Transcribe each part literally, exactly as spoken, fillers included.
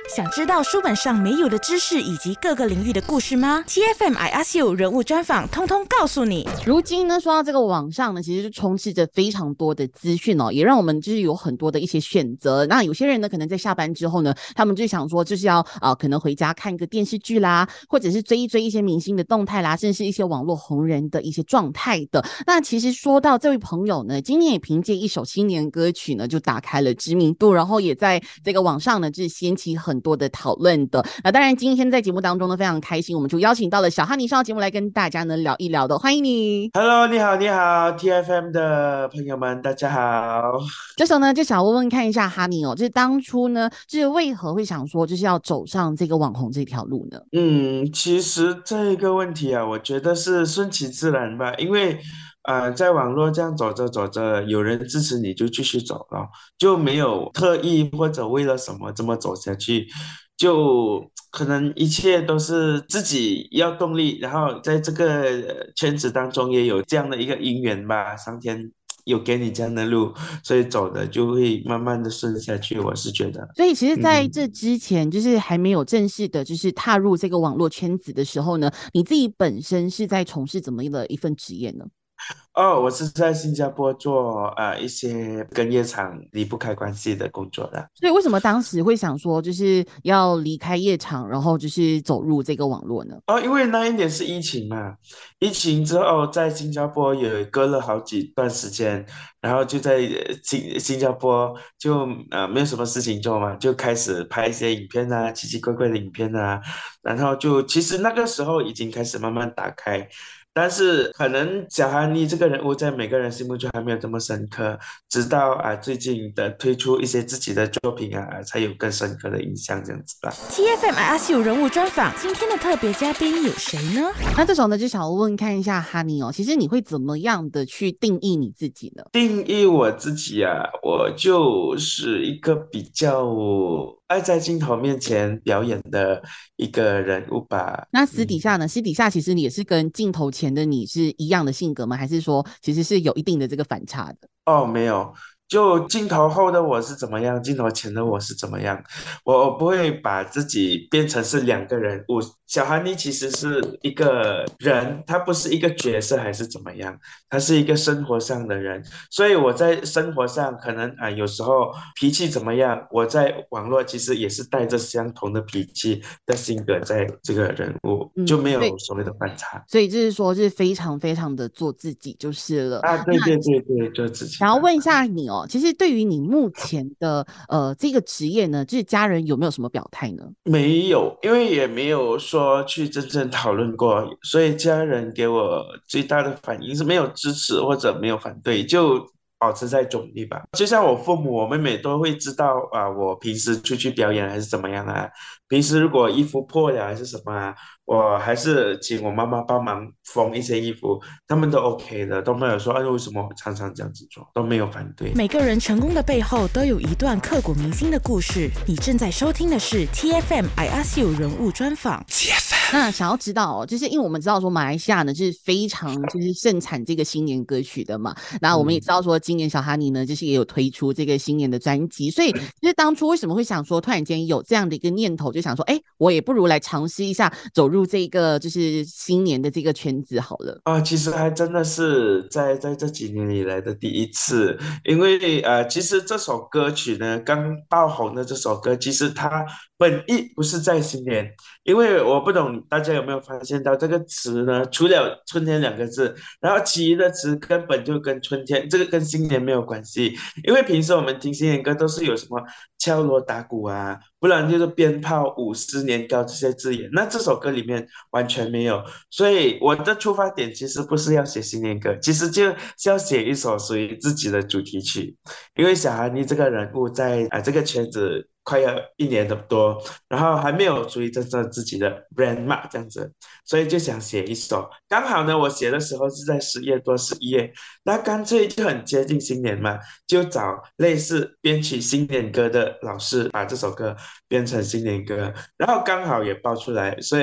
想知道书本上没有的知识以及各个领域的故事吗？ T F M I Ask You 人物专访，通通告诉你。 如今呢，说到这个网上呢，其实就充斥着非常多的资讯哦，也让我们就是有很多的一些选择。那有些人呢，可能在下班之后呢，他们就想说，就是要啊、呃，可能回家看个电视剧啦，或者是追一追一些明星的动态啦，甚至是一些网络红人的一些状态的。那其实说到这位朋友呢，今年也凭借一首新年歌曲呢，就打开了知名度，然后也在这个网上呢，就是掀起很多的讨论的。那当然，今天在节目当中呢，非常开心，我们就邀请到了小哈尼上节目来跟大家呢聊一聊的，欢迎你。 Hello，你好，你好，T F M 的朋友们，大家好。 这时候呢，就想问问看一下哈尼哦，就是当初呢，就是为何会想说就是要走上这个网红这条路呢？ 嗯，其实这个问题啊，我觉得是顺其自然吧，因为呃，在网络这样走着走着，有人支持你就继续走了，就没有特意或者为了什么这么走下去，就可能一切都是自己要动力，然后在这个呃圈子当中也有这样的一个因缘吧，上天有给你这样的路，所以走的就会慢慢的顺下去，我是觉得。 所以其实在嗯。 这之前，就是还没有正式的，就是踏入这个网络圈子的时候呢，你自己本身是在从事怎么样的一份职业呢？ 哦，我是在新加坡做呃一些跟夜场离不开关系的工作的。 所以为什么当时会想说，就是要离开夜场，然后就是走入这个网络呢？ 哦，因为那一年是疫情嘛，疫情之后在新加坡也隔了好几段时间，然后就在呃新新加坡就呃没有什么事情做嘛，就开始拍一些影片啊，奇奇怪怪的影片啊，然后就其实那个时候已经开始慢慢打开。但是可能小哈尼这个人物在每个人心目中还没有这么深刻，直到啊最近的推出一些自己的作品啊，才有更深刻的印象这样子吧。 T F M I Ask You 人物专访，今天的特别嘉宾有谁呢？ 那这时候呢，就想问问看一下哈尼哦，其实你会怎么样的去定义你自己呢？ 定义我自己啊，我就是一个比较爱在镜头面前表演的一个人物吧。 那私底嗯。 下呢？私底下其实你也是跟镜头前的你是一样的性格吗？还是说其实是有一定的这个反差的？ 哦，没有，就镜头后的我是怎么样，镜头前的我是怎么样，我我不会把自己变成是两个人物。小韩妮其实是一个人，他不是一个角色还是怎么样，他是一个生活上的人，所以我在生活上可能啊、有时候脾气怎么样，我在网络其实也是带着相同的脾气的性格在这个人物，就嗯， 没对， 有所谓的反差。 所以就是说，就是非常非常的做自己就是了。 啊，对对对对，做自己吧。 想要问一下你哦，其实对于你目前的呃这个职业呢，就是家人有没有什么表态呢？ 没有，因为也没有说去真正讨论过，所以家人给我最大的反应是没有支持或者没有反对，就保持在中立吧。就像我父母、我妹妹都会知道啊，我平时出去表演还是怎么样啊，平时如果衣服破了还是什么啊，我还是请我妈妈帮忙缝一些衣服，他们都 OK 的，都没有说哎为什么我常常这样子做，都没有反对。 每个人成功的背后都有一段刻骨铭心的故事。你正在收听的是 T F M I Ask You 人物专访。 那想要知道哦，就是因为我们知道说马来西亚呢就是非常就是盛产这个新年歌曲的嘛，那我们也嗯。 知道说今年小哈尼呢就是也有推出这个新年的专辑，所以就是当初为什么会想说突然间有这样的一个念头，就想说哎，我也不如来尝试一下走入这个就是新年的这个圈子好了。 啊，其实还真的是在在这几年以来的第一次，因为呃，其实这首歌曲呢，刚爆红的这首歌，其实它本意不是在新年，因为我不懂大家有没有发现到这个词呢，除了春天两个字，然后其余的词根本就跟春天这个跟新年没有关系，因为平时我们听新年歌都是有什么敲锣打鼓啊，不然就是鞭炮、舞狮年糕这些字眼，那这首歌里面完全没有。所以我的出发点其实不是要写新年歌，其实就是要写一首属于自己的主题曲。因为小韩妮这个人物在啊、呃这个圈子快要一年的多，然后还没有属于真正自己的 brand 嘛，这样子，所以就想写一首。刚好呢，我写的时候是在十月多十一月，那干脆就很接近新年嘛，就找类似编曲新年歌的老师把这首歌编成新年歌，然后刚好也爆出来，所以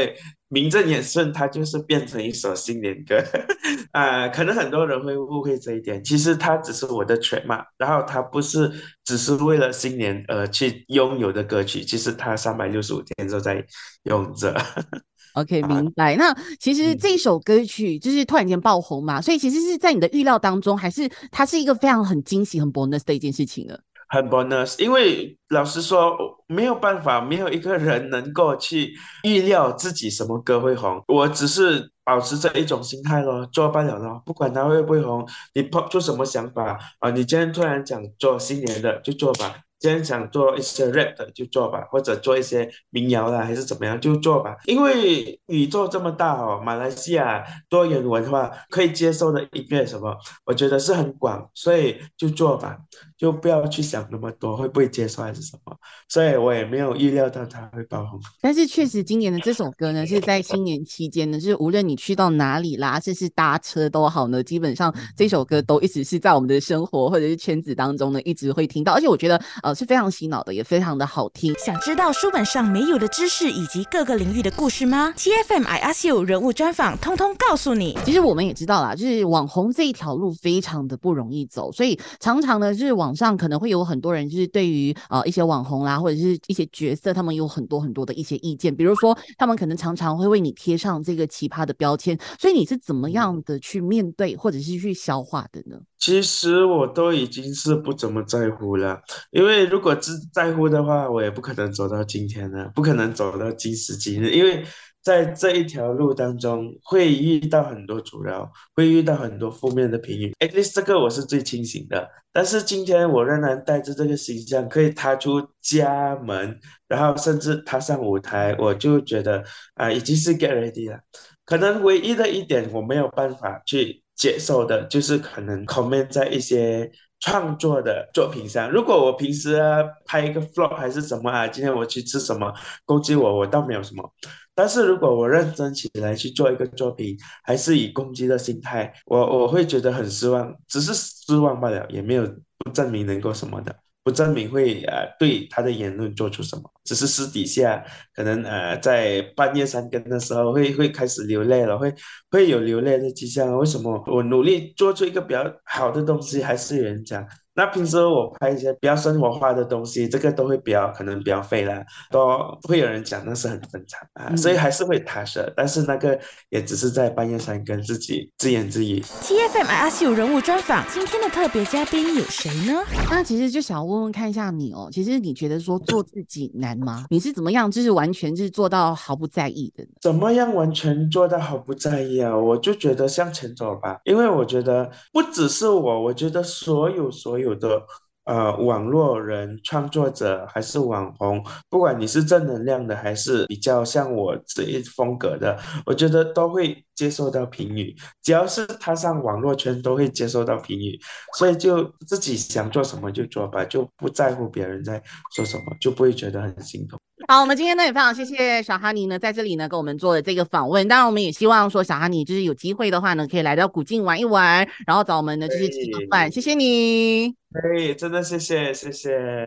名正言顺，它就是变成一首新年歌。啊、可能很多人会误会这一点，其实它只是我的 trademark，然后它不是只是为了新年而去拥有的歌曲，其实它三百六十五天都在用着。 OK， 啊， 明白。那其实嗯。 这一首歌曲就是突然间爆红嘛，所以其实是在你的预料当中，还是它是一个非常很惊喜、很 bonus 的一件事情呢？ 很 bonus，因为老实说，没有办法，没有一个人能够去预料自己什么歌会红。我只是保持着一种心态咯，做罢了咯，不管它会不会红，你抛出什么想法啊？你今天突然想做新年的就做吧，今天想做一些 rap 的就做吧，或者做一些民谣啦，还是怎么样就做吧。因为宇宙这么大哦，马来西亚多元文化可以接受的音乐什么，我觉得是很广，所以就做吧。就不要去想那么多，会不会接受还是什么，所以我也没有预料到它会爆红。 但是确实，今年的这首歌呢，是在新年期间呢，就是无论你去到哪里啦，甚至搭车都好呢，基本上这首歌都一直是在我们的生活或者是圈子当中呢，一直会听到。而且我觉得，呃，是非常洗脑的，也非常的好听。 想知道书本上没有的知识以及各个领域的故事吗？T F M I Ask You 人物专访，通通告诉你。 其实我们也知道啦，就是网红这一条路非常的不容易走，所以常常呢，就是网上可能会有很多人，就是对于呃一些网红啦，或者是一些角色，他们有很多很多的一些意见，比如说他们可能常常会为你贴上这个奇葩的标签，所以你是怎么样的去面对或者是去消化的呢？ 其实我都已经是不怎么在乎了，因为如果只在乎的话，我也不可能走到今天了，不可能走到今时今日。因为在这一条路当中，会遇到很多阻挠，会遇到很多负面的评语。at least 这个我是最清醒的，但是今天我仍然带着这个形象，可以踏出家门，然后甚至踏上舞台，我就觉得啊、已经是 get ready 了。可能唯一的一点我没有办法去接受的，就是可能 comment 在一些创作的作品上。如果我平时啊拍一个 vlog 还是什么啊，今天我去吃什么，攻击我，我倒没有什么。但是如果我认真起来去做一个作品，还是以攻击的心态，我我会觉得很失望，只是失望罢了，也没有不证明能够什么的。不证明会呃对他的言论做出什么，只是私底下可能呃在半夜三更的时候会会开始流泪了，会会有流泪的迹象。为什么我努力做出一个比较好的东西，还是有人讲？那平时我拍一些比较生活化的东西，这个都会比较可能比较废啦，都会有人讲那是很正常啊，所以嗯。 还是会踏实，但是那个也只是在半夜三更自己自言自语。 T F M I Ask You 人物专访，今天的特别嘉宾有谁呢？ 那其实就想要问问看一下你哦，其实你觉得说做自己难吗？你是怎么样，就是完全就是做到毫不在意的呢？ 怎么样完全做到毫不在意啊？我就觉得向前走吧，因为我觉得不只是我，我觉得所有所有的呃网络人、创作者还是网红，不管你是正能量的，还是比较像我这一风格的，我觉得都会接受到评语。只要是踏上网络圈，都会接受到评语，所以就自己想做什么就做吧，就不在乎别人在说什么，就不会觉得很心痛。 好，我们今天呢也非常谢谢小哈尼呢在这里呢跟我们做了这个访问。当然，我们也希望说小哈尼就是有机会的话呢，可以来到古晋玩一玩，然后找我们呢就是吃个饭。谢谢你。 可以，真的谢谢谢谢。